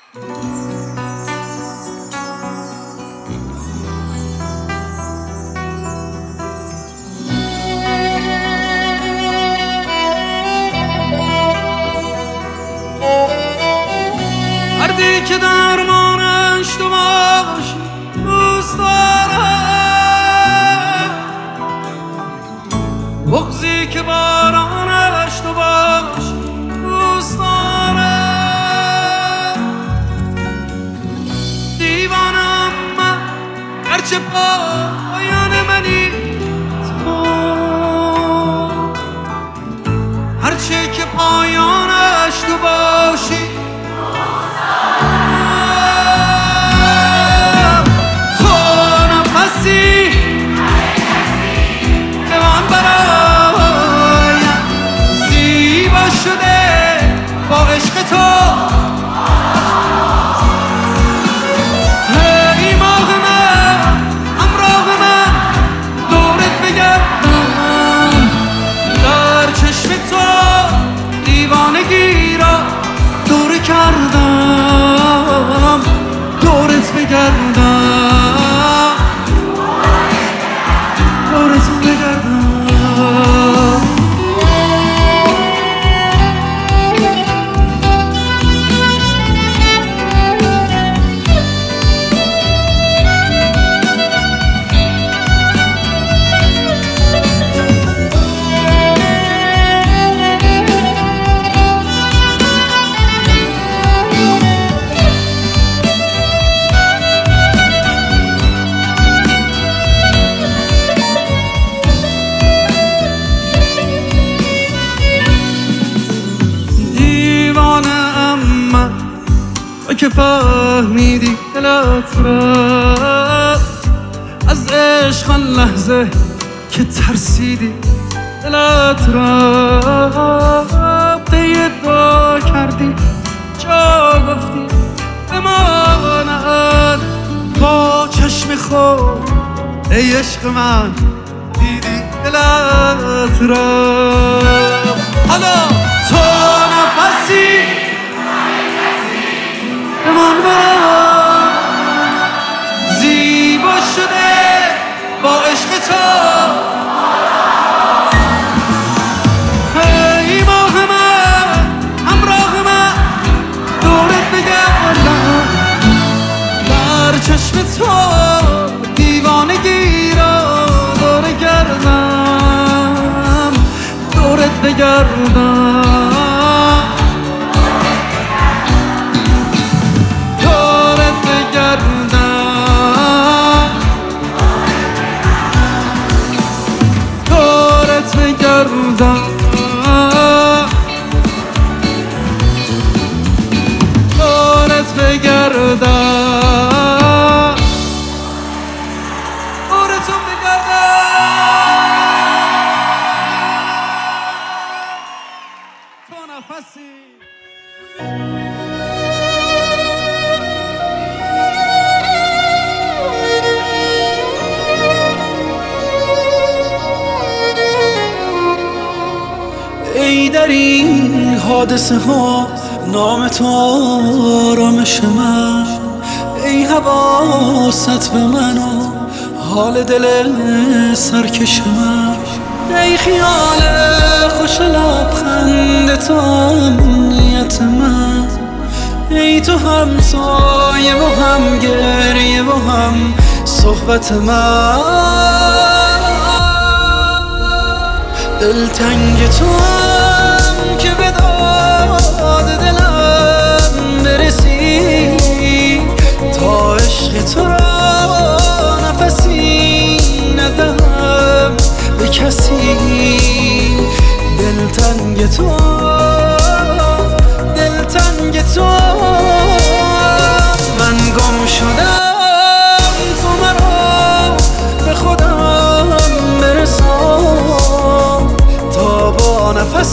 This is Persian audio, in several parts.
مردی که درمانش تو باشی دوست دارم، بغضی که بارانش تو باشی دوست دارم. دیوانم من هرچه پایان منی تو، هرچه که پایانش تو باشی با عشق تو. ای ماه من همراه من دورت بگردم، در چشم تو دیوانگی را دور کردم، دورت بگردم، دورت بگردم. که فهمیدی دلت رفت از عشق، آن لحظه که ترسیدی دلت رفت. یه دعا کردی جا گفتی بماند، با چشم خود ای عشق من دیدی دلت رفت. حالا تو نفسی من برم، زیبا شده با عشق تو. ای ماه من همراه من دورت بگردم، در چشم تو دیوانگی را دور کردم، دورت بگردم. دورت بگردم، دورتون بگردم. تو نفسی ای در این حادثه ها نام تو آرامش من، ای حواست به من و حال دل سرکش من، ای خیال خوش لبخند تو امنیت من، ای تو هم سایه و هم گریه و هم صحبت من. دلتنگ تو هم که به داد دلم برسی، تا عشق تو را نفسی ندم به کسی. دلتنگ تو، دلتنگ تو، من گم شدم تو مرا به خودم برسان، تا با نفس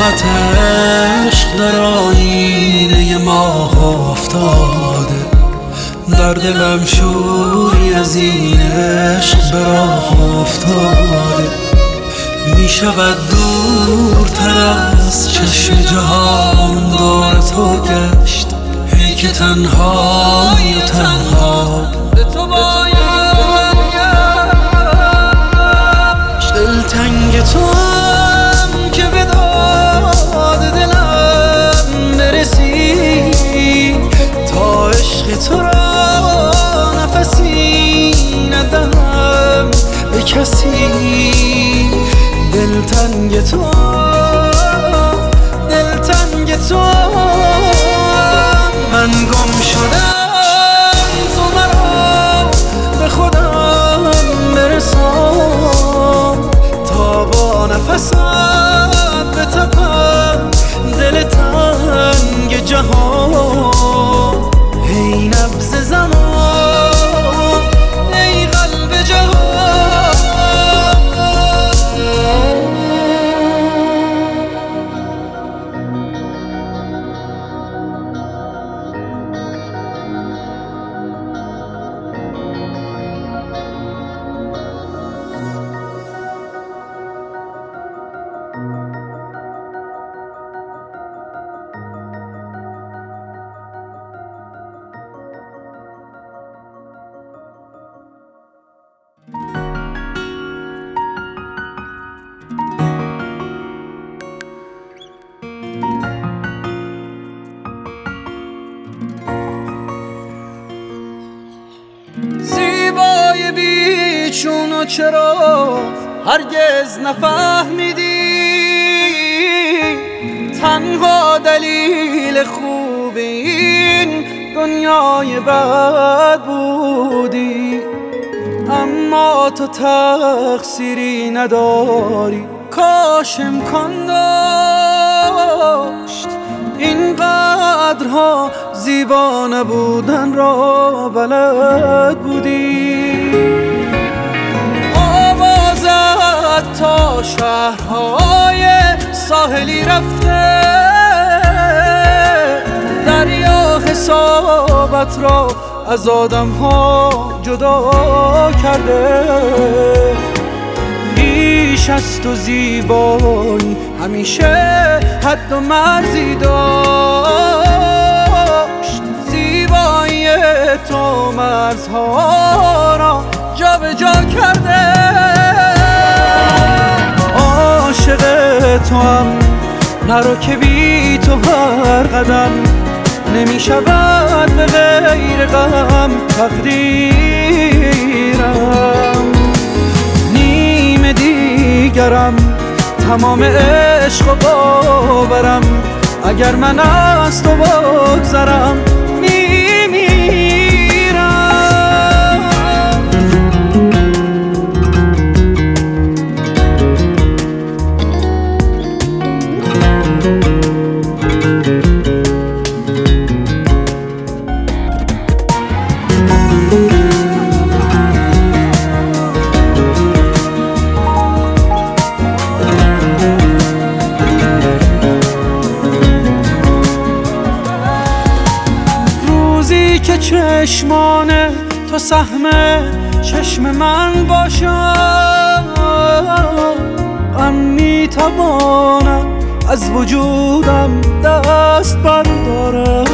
ظلمت عشق در آینه ماه افتاده، در دلم شوری از این عشق به راه افتاده. می شود دورتر از چشم جهان دور تو گشت، ای که تنهایی و تنها به تو باید دلتنگ تو هم که به داد دلم برسی، تا عشق تو را نفسی ندهم به کسی. دلتنگ تو من گم شدم، تو مرا به خودم برسان، تا با نفست بتپم دل تنگ جهان. ای نبض زمان، ای قلب جهان. زیبای بیچون چرا هرگز نفهمیدی، تنها دلیل خوب این دنیای بد بودی. اما تو تقصیری نداری، کاش امکان داشت این قدرها زیبا نبودن را بلد بودی. آوازت تا شهرهای ساحلی رفته، دریا حسابت را از آدم‌ها جدا کرده. بیش از تو زیبایی همیشه حد و مرزی داشت، زیبایی تو مرزها را جا به جا کرده. عاشق تو هم نرو که بی تو هر قدم نمی شود به غیر غم تقدیرم. نیم دیگرم تمام عشق و باورم، اگر من از تو بگذرم که چشمان تو سهم چشم من باشد، غم میتوانم از وجودم دست بردارم.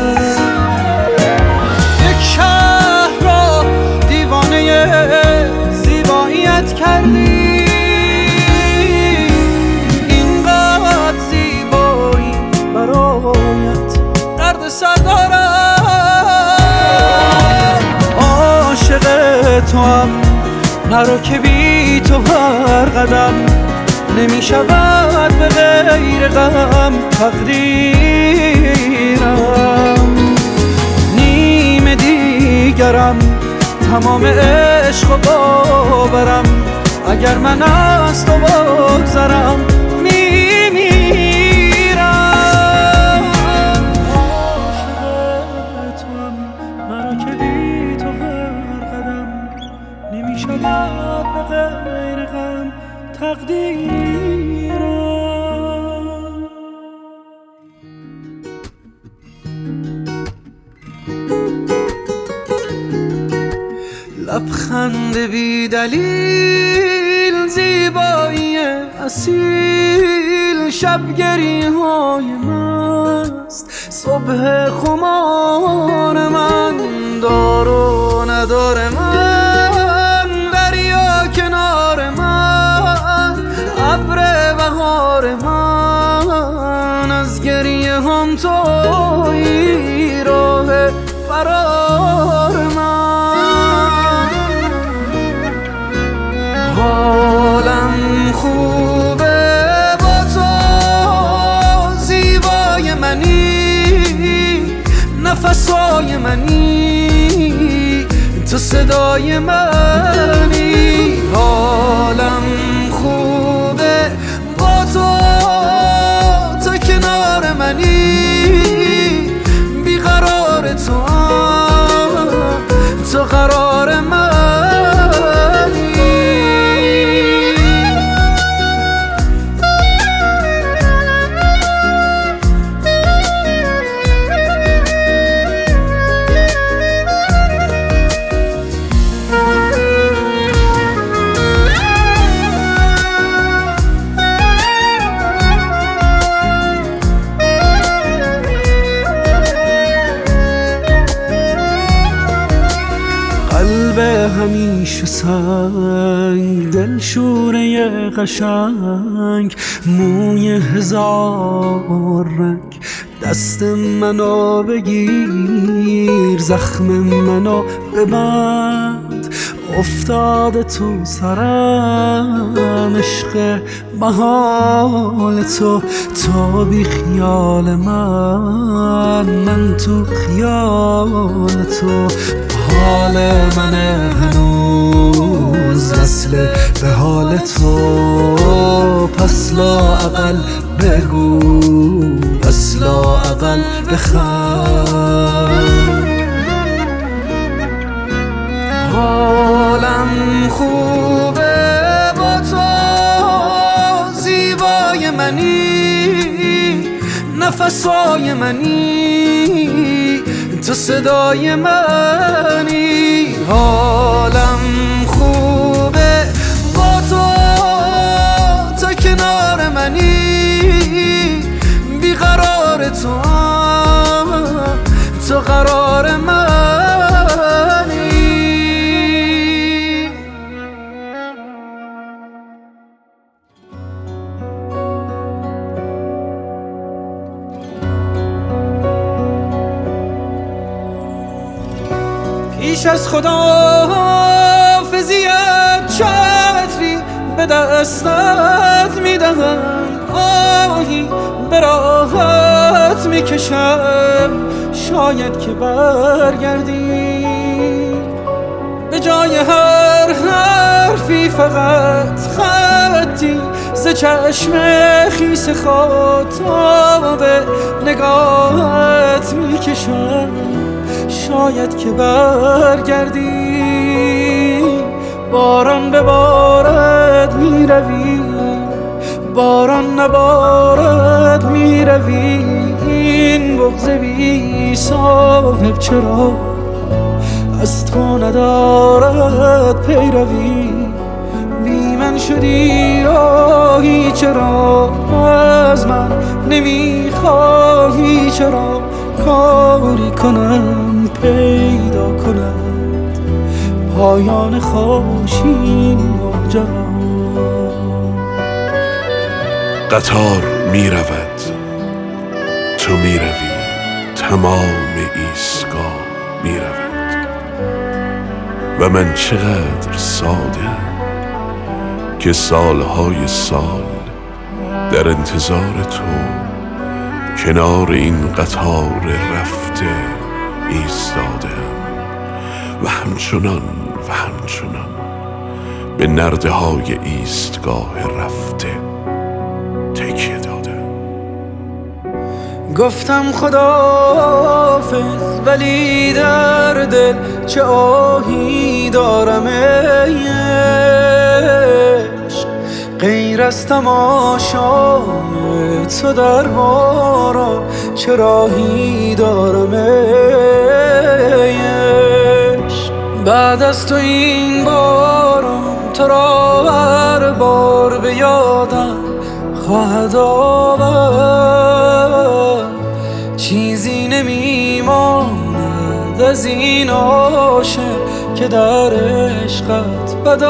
یک شهر را دیوانه زیباییت کردی، اینقدر زیبایی برایت درد سر دارم. تو هم نرو که بی تو هر قدم نمی شود به غیر غم تقدیرم. نیم دیگرم تمام عشق و باورم، اگر من از تو بگذرم شود به غیر غم تقدیرم. لبخند بی دلیل، زیبایی اصیل، شبگری های مست، صبح خمار من، دار و ندار من، دریا کنار من، ابر بهار من، از گریه هم تویی راه فرار من. حالم خوبه با تو، زیبای منی، نفسای منی، تو صدای منی. حالم خوبه با تو، تو کنار منی، بیقرار تو قرار منی. قلب همیشه سنگ، دل شوره قشنگ، موی هزار رنگ، دست منو بگیر، زخم منو ببند، افتاده تو سرم عشق محال تو بی خیال من تو خیال تو. حال من هنوز وصله به حال تو، پس لااقل بگو، پس لااقل بخند. حالم خوبه با تو، زیبای منی، نفسای منی، تو صدای منی. حالم خوبه با تو، تو کنار منی، بیقرار تو قرار منی. پیش از خداحافظیت چتری به دستت میدهم، آهی به راحت میکشم، شاید که برگردی، به جای هر حرفی فقط خطی ز چشم خیس خاطاب نگاهت میکشم، شاید که برگردی. باران ببارد میروی، باران نبارد میروی، این بغض بی صاحب چرا از تو ندارد پیروی. بی من شدی راهی، چرا از من نمیخواهی، چرا کاری کنم پیدا کند پایان خوشین ماجرا. قطار می رود، تو می روی، تمام ایستگاه می رود و من چقدر ساده‌ام که سالهای سال در انتظار تو کنار این قطار رفته ایستاده‌ام و همچنان به نرده های ایستگاه رفته تکیه دادم. گفتم خداحافظ ولی در دل چه آهی دارم ای عشق، غیر از تماشای تو در باران چه راهی دارم ای عشق. بعد از تو این بارم تو را هر بار به یادم خواهد آورد. چیزی نمیماند از این عاشق که در عشقت بد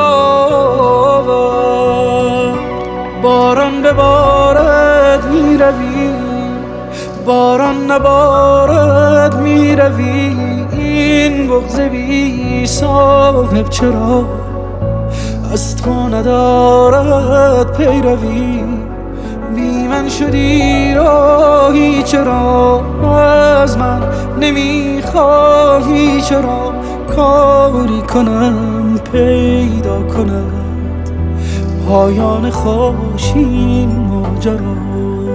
آورد. باران ببارد میروی، باران نبارد میروی. این بغض بی صاحب چرا از تو ندارد پیروی؟ بی من شدی راهی چرا از من نمیخواهی؟ چرا کاری کنم پیدا کند پایان خوش این ماجرا؟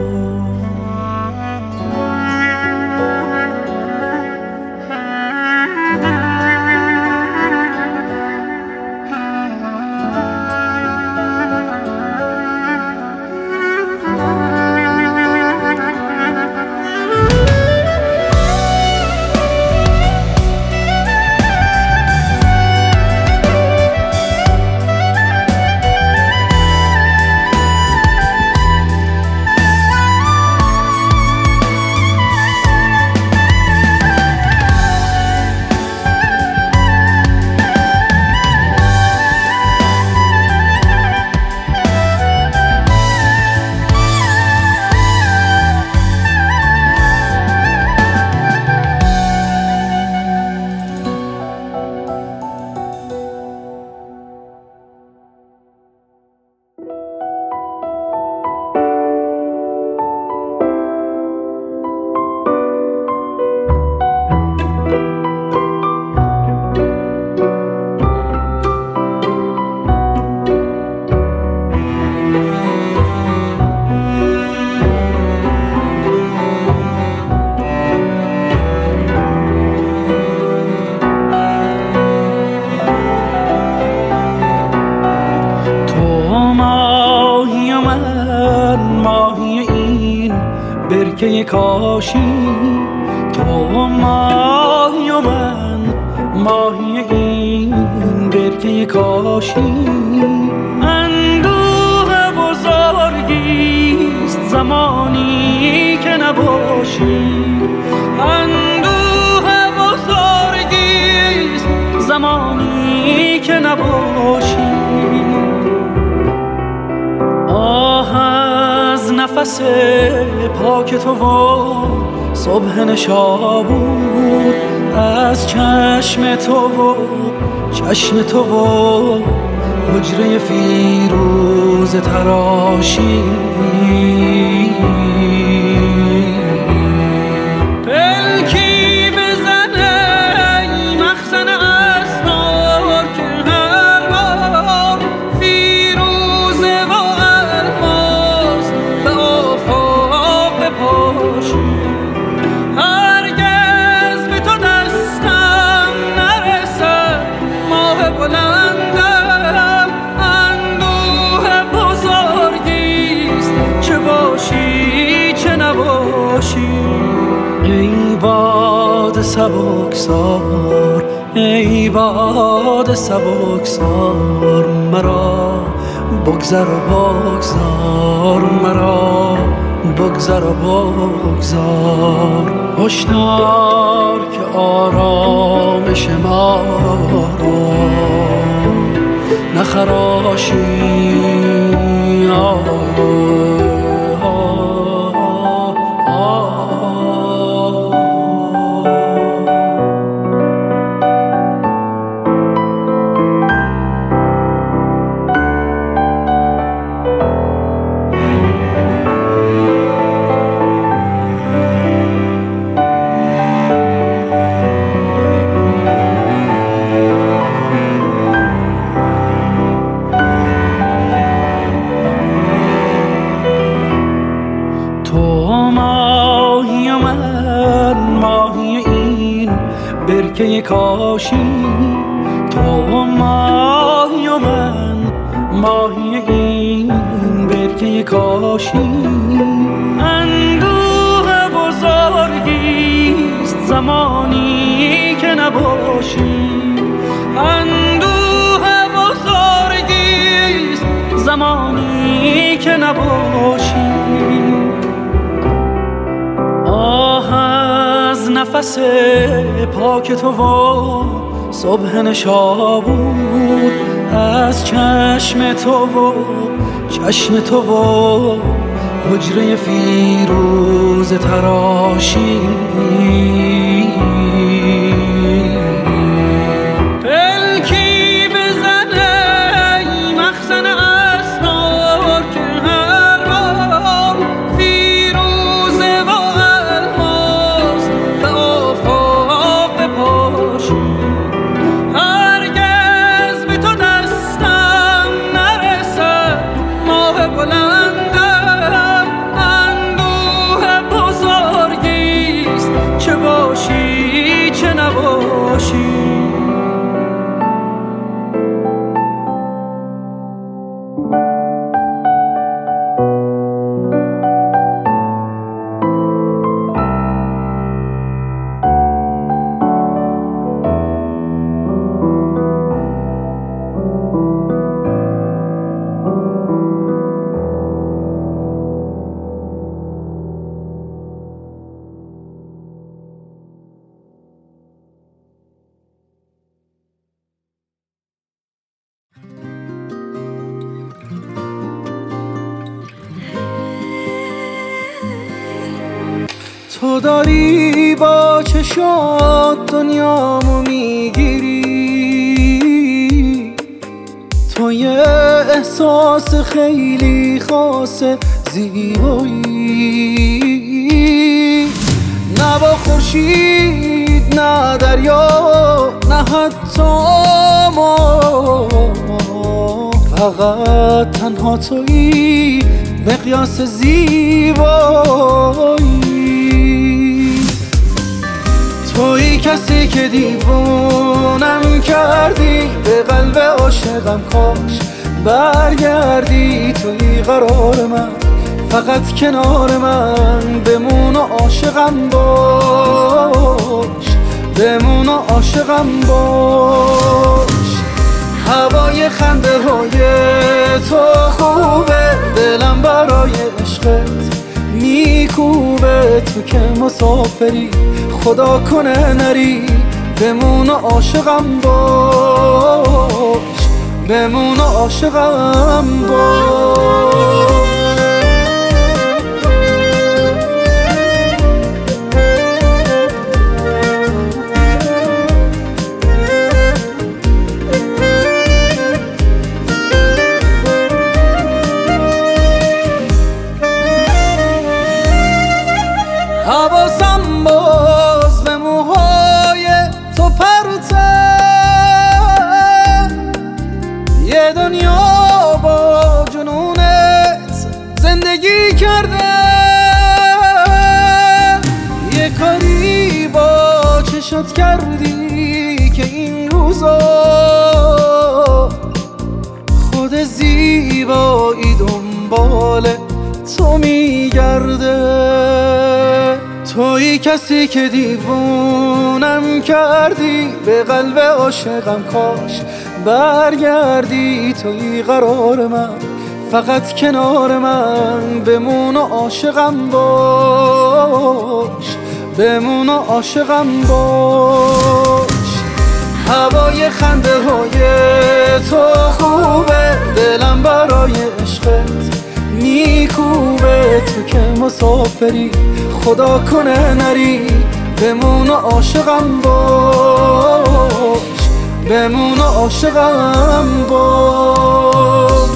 برکه کاشی، تو ماهی و من ماهی این برکه کاشی. اندوه بزرگیست زمانی که نباشی، اندوه بزرگیست زمانی که نباشی. نفس پاک تو و صبح نشابور، از چشم تو و چشم تو و حجره فیروز تراشی. پلکی بزنه مخزن اسرار که هر بار فیروزه و الماس به آفاق بپاشی. هرگز به تو دستم نرسد ماه بلندم، اندوه بزرگیست چه باشی چه نباشی. ای باد سبکسار، ای باد سبکسار، مرا بگذر و بگذار، مرا بگذر و بگذار. هشدار که آرامش ما را نخراشی. ماهی و من ماهی این برکه کاشی، تو ماهی و من ماهی این برکه کاشی. اندوه بزرگیست زمانی که نباشی، زمانی که نباشی. آه از نفس پاک تو و صبح نشابود، از چشم تو و چشم تو و حجره فیروز تراشی. پلکی بزنه مخزن اسرار که هر بار فیروزه و الماس به آفاق بپاشی. هرگز به تو دستم نرسد ماه بلندم، اندوه بزرگیست چه باشی چه نباشی. تو داری با چشات دنیامو میگیری، تو یه احساس خیلی خاص زیبایی. نه با خورشید نه دریا نه حتی ما، فقط تنها تویی مقیاس زیبایی. تویی کسی که دیوونم کردی، به قلب عاشقم کاش برگردی. تویی قرار من، فقط کنار من بمون و عاشقم باش، بمون و عاشقم باش. هوای خنده های تو خوبه، دلم برای عشقت میکوبه. تو که مسافری خدا کنه نری، بمون و عاشقم باش، بمون و عاشقم باش. حواسم باز به موهای تو پرته، یه دنیا با جنونت زندگی کرده. یه کاری با چشات کردی که این روزا خود زیبایی دنبال تو میگرده. تویی کسی که دیوونم کردی، به قلب عاشقم کاش برگردی. تویی قرار من، فقط کنار من بمون و عاشقم باش، بمون و عاشقم باش. هوای خنده های تو خوبه، دلم برای عشقت میکوبه. تو که مسافری خدا کنه نری، بمون و عاشقم باش، بمون و عاشقم باش.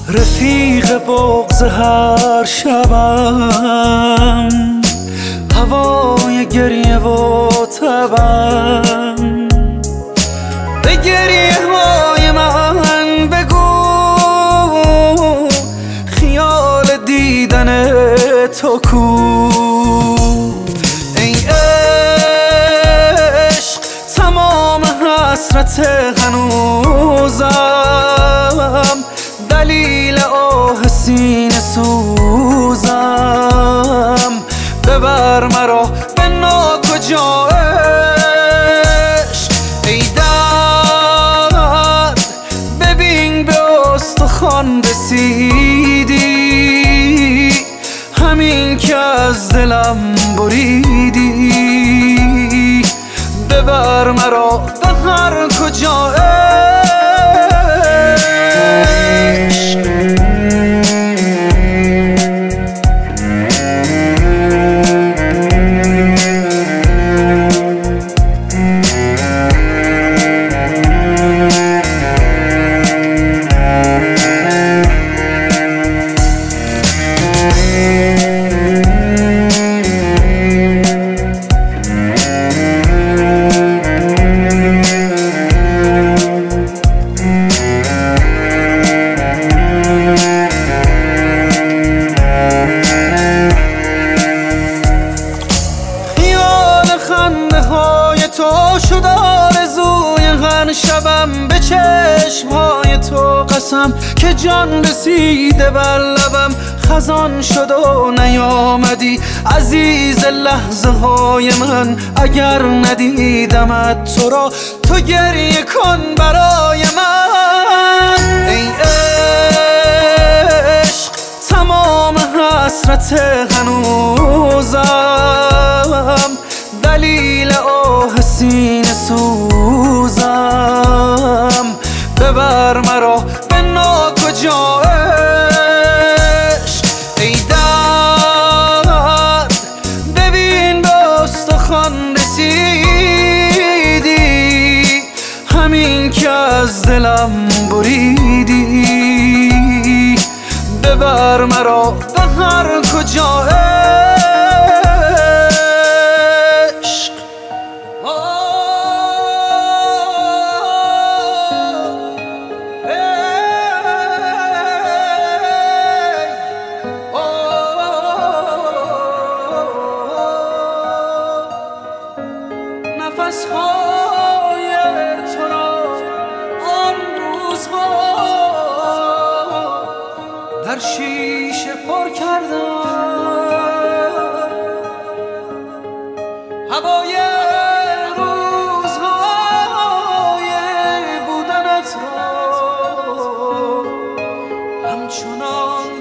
رفیق بغض هر شبم، هوای گریه و تبم. به گریه های من بگو خیال دیدن تو کو. ای عشق تمام حسرت هنوزم، دلیل آه سینه سوزم. ببر مرا به ناکجا عشق، ای درد ببین به استخوان رسیدی، همین که از دلم بریدی. ببر مرا به هر کجا تو شد آرزوی هر شبم. به چشمهای تو قسم که جان رسیده بر لبم. خزان شد و نیامدی عزیز لحظه های من. اگر ندیدمت تو را تو گریه کن برای من. ای عشق تمام حسرت هنوزم، دلیل آه سینه سوزم. ببر مرا به ناکجا عشق، ای درد ببین به استخوان رسیدی، همین که از دلم بریدی. ببر مرا به هر کجا نفس‌های تو را آن روزها در شیشه پر کردم. هوای روزهای بودنت را همچنان